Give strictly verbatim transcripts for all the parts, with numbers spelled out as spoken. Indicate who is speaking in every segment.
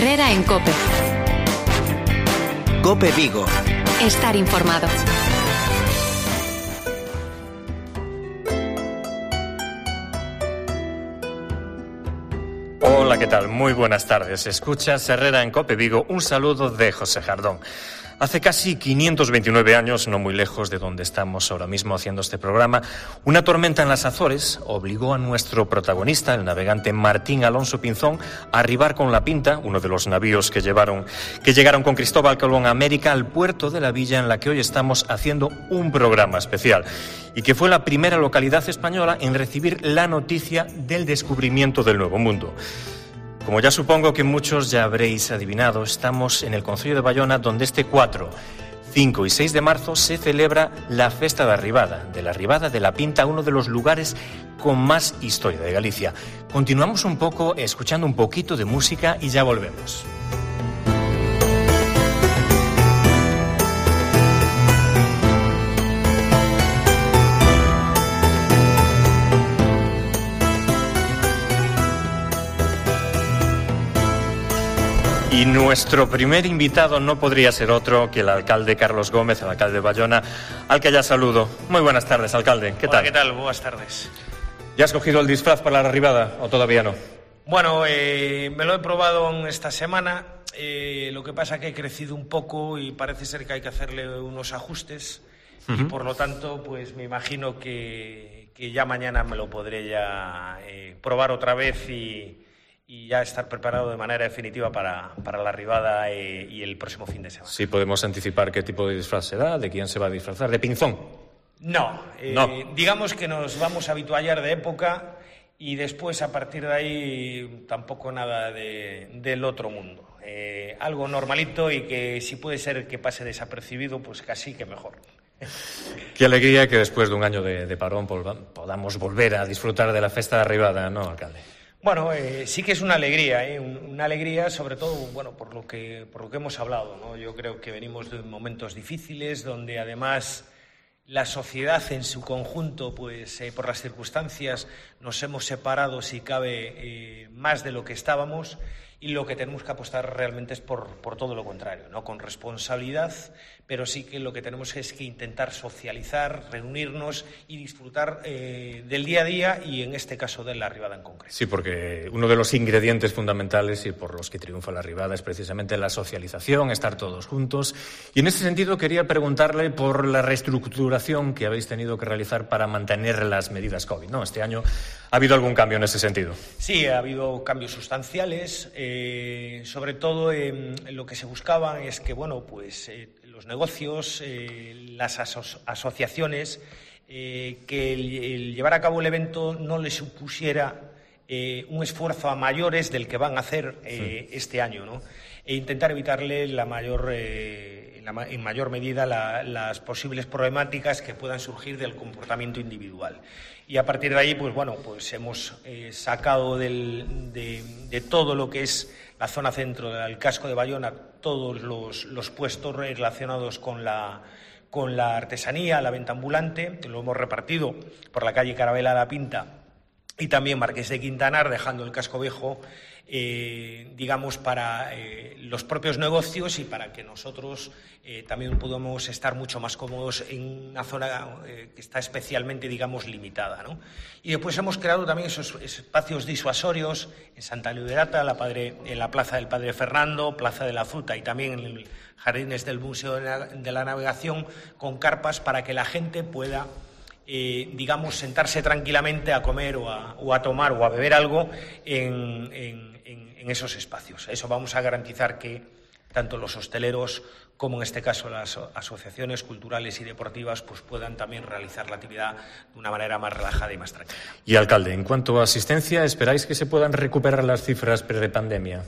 Speaker 1: Herrera en COPE.
Speaker 2: COPE Vigo.
Speaker 1: Estar informado.
Speaker 3: Hola, ¿qué tal? Muy buenas tardes. Escuchas Herrera en COPE Vigo. Un saludo de José Jardón. Hace casi quinientos veintinueve años, no muy lejos de donde estamos ahora mismo haciendo este programa, una tormenta en las Azores obligó a nuestro protagonista, el navegante Martín Alonso Pinzón, a arribar con la Pinta, uno de los navíos que llevaron, que llegaron con Cristóbal Colón a América, al puerto de la villa en la que hoy estamos haciendo un programa especial, y que fue la primera localidad española en recibir la noticia del descubrimiento del Nuevo Mundo. Como ya supongo que muchos ya habréis adivinado, estamos en el concello de Bayona, donde este cuatro, cinco y seis de marzo se celebra la Festa de Arribada, de la Arribada de la Pinta, uno de los lugares con más historia de Galicia. Continuamos un poco escuchando un poquito de música y ya volvemos. Y nuestro primer invitado no podría ser otro que el alcalde Carlos Gómez, el alcalde de Bayona, al que ya saludo. Muy buenas tardes, alcalde. ¿Qué
Speaker 4: Hola,
Speaker 3: tal?
Speaker 4: ¿qué tal? Buenas tardes.
Speaker 3: ¿Ya has cogido el disfraz para la arribada o todavía no?
Speaker 4: Bueno, eh, me lo he probado en esta semana. Eh, lo que pasa es que he crecido un poco y parece ser que hay que hacerle unos ajustes. Uh-huh. Y por lo tanto, pues me imagino que, que ya mañana me lo podré ya eh, probar otra vez y... y ya estar preparado de manera definitiva para, para la arribada eh, y el próximo fin de semana.
Speaker 3: Sí, podemos anticipar qué tipo de disfraz será, de quién se va a disfrazar, ¿de Pinzón?
Speaker 4: No, eh,
Speaker 3: no.
Speaker 4: digamos que nos vamos a habituallar de época y después a partir de ahí tampoco nada de, del otro mundo. Eh, algo normalito y que si puede ser que pase desapercibido, pues casi que mejor.
Speaker 3: Qué alegría que después de un año de, de parón podamos volver a disfrutar de la Festa de Arribada, ¿no, alcalde?
Speaker 4: Bueno, eh, sí que es una alegría, ¿eh? una alegría sobre todo, bueno, por lo que por lo que hemos hablado, ¿no? Yo creo que venimos de momentos difíciles donde además la sociedad en su conjunto, pues eh, por las circunstancias nos hemos separado, si cabe, eh, más de lo que estábamos, y lo que tenemos que apostar realmente es por, por todo lo contrario, ¿no? Con responsabilidad, pero sí que lo que tenemos es que intentar socializar, reunirnos y disfrutar eh, del día a día y en este caso de la arribada en concreto.
Speaker 3: Sí, porque uno de los ingredientes fundamentales y por los que triunfa la arribada es precisamente la socialización, estar todos juntos. Y en ese sentido quería preguntarle por la reestructuración que habéis tenido que realizar para mantener las medidas COVID, ¿no? Este año ha habido algún cambio en ese sentido.
Speaker 4: Sí, ha habido cambios sustanciales. Eh, sobre todo eh, lo que se buscaba es que, bueno, pues eh, los negocios, eh, las aso- asociaciones, eh, que el, el llevar a cabo el evento no les supusiera eh, un esfuerzo a mayores del que van a hacer eh, sí. este año, ¿no? E intentar evitarle la mayor, eh, la, en mayor medida la, las posibles problemáticas que puedan surgir del comportamiento individual. Y a partir de ahí, pues bueno, pues hemos eh, sacado del, de, de todo lo que es la zona centro del casco de Bayona, todos los, los puestos relacionados con la, con la artesanía, la venta ambulante, lo hemos repartido por la calle Carabela La Pinta y también Marqués de Quintanar, dejando el casco viejo, eh, digamos, para eh, los propios negocios y para que nosotros eh, también podamos estar mucho más cómodos en una zona eh, que está especialmente, digamos, limitada, ¿no? Y después hemos creado también esos espacios disuasorios en Santa Liberata, la padre, en la Plaza del Padre Fernando, Plaza de la Fruta y también en el jardines del Museo de la, de la Navegación, con carpas para que la gente pueda Eh, digamos, sentarse tranquilamente a comer o a, o a tomar o a beber algo en, en, en, en esos espacios. Eso vamos a garantizar que tanto los hosteleros como en este caso las asociaciones culturales y deportivas pues puedan también realizar la actividad de una manera más relajada y más tranquila.
Speaker 3: Y alcalde, en cuanto a asistencia, ¿esperáis que se puedan recuperar las cifras pre-pandemia?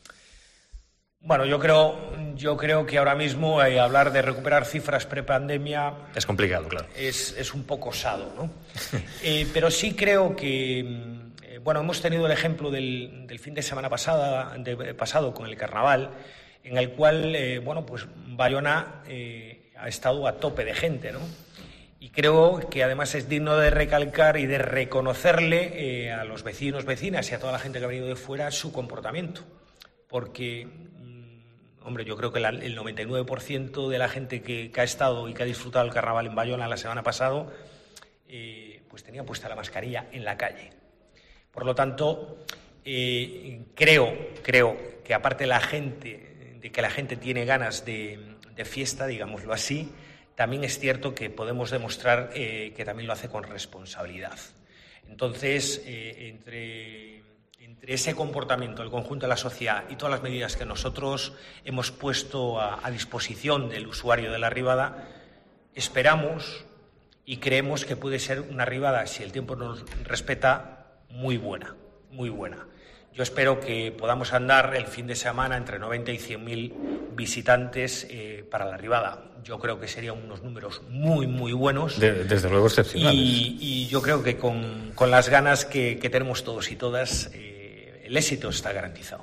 Speaker 4: Bueno, yo creo, yo creo que ahora mismo eh, hablar de recuperar cifras prepandemia
Speaker 3: es complicado, claro.
Speaker 4: Es, es un poco osado, ¿no? eh, pero sí creo que, eh, bueno, hemos tenido el ejemplo del, del fin de semana pasada, de, pasado con el Carnaval, en el cual, eh, bueno, pues Bayona eh, ha estado a tope de gente, ¿no? Y creo que además es digno de recalcar y de reconocerle eh, a los vecinos, vecinas y a toda la gente que ha venido de fuera su comportamiento. porque, hombre, yo creo que la, el noventa y nueve por ciento de la gente que, que ha estado y que ha disfrutado el carnaval en Bayona la semana pasada, eh, pues tenía puesta la mascarilla en la calle. Por lo tanto, eh, creo, creo que aparte la gente, de que la gente tiene ganas de, de fiesta, digámoslo así, también es cierto que podemos demostrar eh, que también lo hace con responsabilidad. Entonces, eh, entre, entre ese comportamiento del conjunto de la sociedad y todas las medidas que nosotros hemos puesto a, a disposición del usuario de la Ribada, esperamos y creemos que puede ser una Ribada, si el tiempo nos respeta, muy buena, muy buena. Yo espero que podamos andar el fin de semana entre noventa y cien mil visitantes eh, para la Ribada. Yo creo que serían unos números muy, muy buenos.
Speaker 3: De, desde luego excepcionales.
Speaker 4: Y, y yo creo que con, con las ganas que, que tenemos todos y todas, eh, el éxito está garantizado.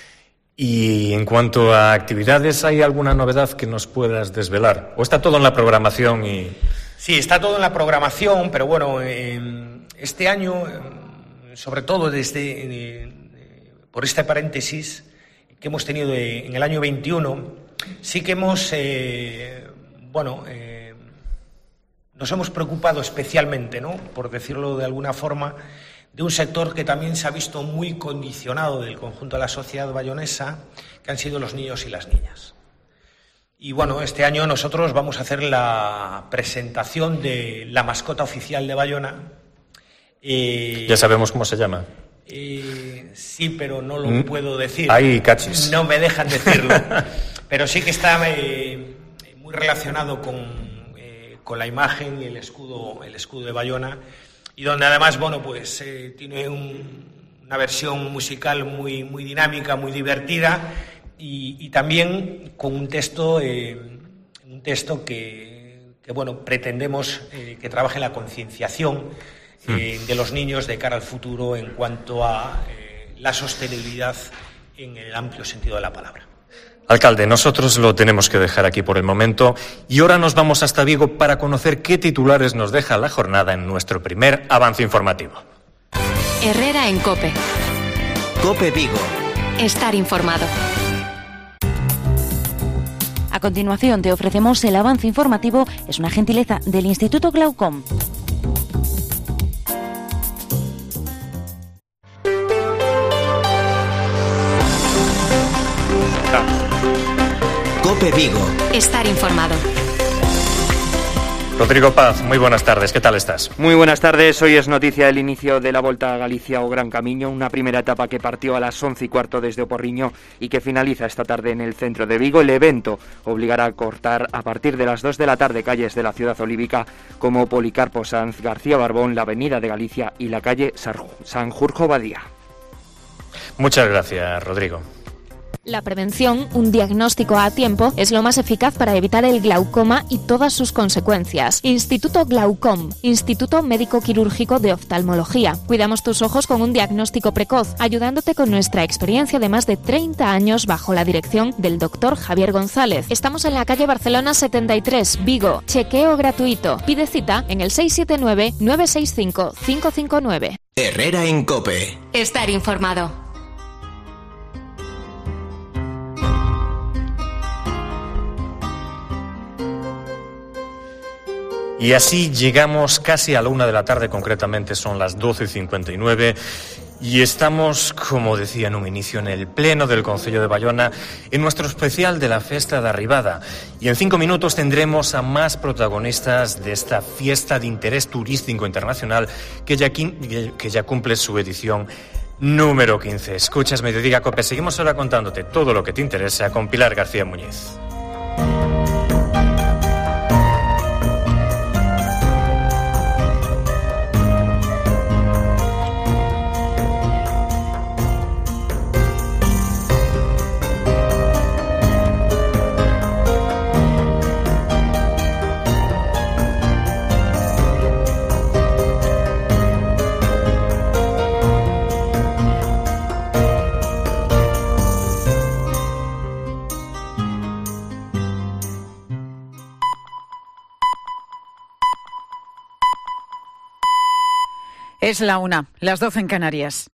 Speaker 3: Y en cuanto a actividades, ¿hay alguna novedad que nos puedas desvelar? ¿O está todo en la programación? Y...
Speaker 4: Sí, está todo en la programación, pero bueno, eh, este año, eh, sobre todo desde... Eh, por este paréntesis que hemos tenido de, en el año veintiuno, sí que hemos, eh, bueno, eh, nos hemos preocupado especialmente, ¿no?, por decirlo de alguna forma, de un sector que también se ha visto muy condicionado del conjunto de la sociedad bayonesa, que han sido los niños y las niñas. Y bueno, este año nosotros vamos a hacer la presentación de la mascota oficial de Bayona.
Speaker 3: Eh, ya sabemos cómo se llama.
Speaker 4: Eh, sí, pero no lo mm. puedo decir.
Speaker 3: Hay cachis.
Speaker 4: No me dejan decirlo. Pero sí que está eh, muy relacionado con, eh, con la imagen y el escudo, el escudo de Bayona, y donde además, bueno, pues eh, tiene un, una versión musical muy, muy dinámica, muy divertida, y, y también con un texto, eh, un texto que, que bueno, pretendemos eh, que trabaje en la concienciación Eh, de los niños de cara al futuro en cuanto a eh, la sostenibilidad en el amplio sentido de la palabra.
Speaker 3: Alcalde, nosotros lo tenemos que dejar aquí por el momento y ahora nos vamos hasta Vigo para conocer qué titulares nos deja la jornada en nuestro primer avance informativo.
Speaker 1: Herrera en COPE.
Speaker 2: COPE Vigo.
Speaker 1: Estar informado.
Speaker 5: A continuación te ofrecemos el avance informativo. Es una gentileza del Instituto Glaucom.
Speaker 2: COPE Vigo.
Speaker 1: Estar informado.
Speaker 3: Rodrigo Paz, muy buenas tardes, ¿qué tal estás?
Speaker 6: Muy buenas tardes, hoy es noticia el inicio de la Volta a Galicia o Gran Camiño, una primera etapa que partió a las once y cuarto desde Oporriño y que finaliza esta tarde en el centro de Vigo. El evento obligará a cortar a partir de las dos de la tarde calles de la ciudad olívica como Policarpo Sanz, García Barbón, la Avenida de Galicia y la calle Sanjurjo Badía.
Speaker 3: Muchas gracias, Rodrigo.
Speaker 7: La prevención, un diagnóstico a tiempo, es lo más eficaz para evitar el glaucoma y todas sus consecuencias. Instituto Glaucom, Instituto Médico Quirúrgico de Oftalmología. Cuidamos tus ojos con un diagnóstico precoz, ayudándote con nuestra experiencia de más de treinta años bajo la dirección del doctor Javier González. Estamos en la calle Barcelona setenta y tres, Vigo. Chequeo gratuito. Pide cita en el seis siete nueve, nueve seis cinco, cinco cinco nueve.
Speaker 2: Herrera en COPE.
Speaker 1: Estar informado.
Speaker 3: Y así llegamos casi a la una de la tarde, concretamente son las doce y cincuenta y nueve, y estamos, como decía en un inicio, en el pleno del Concello de Bayona, en nuestro especial de la Festa da Ribada. Y en cinco minutos tendremos a más protagonistas de esta fiesta de interés turístico internacional que ya, que ya cumple su edición número quince. Escuchas Mediodía COPE, seguimos ahora contándote todo lo que te interesa con Pilar García Muñiz.
Speaker 8: Es la una, las doce en Canarias.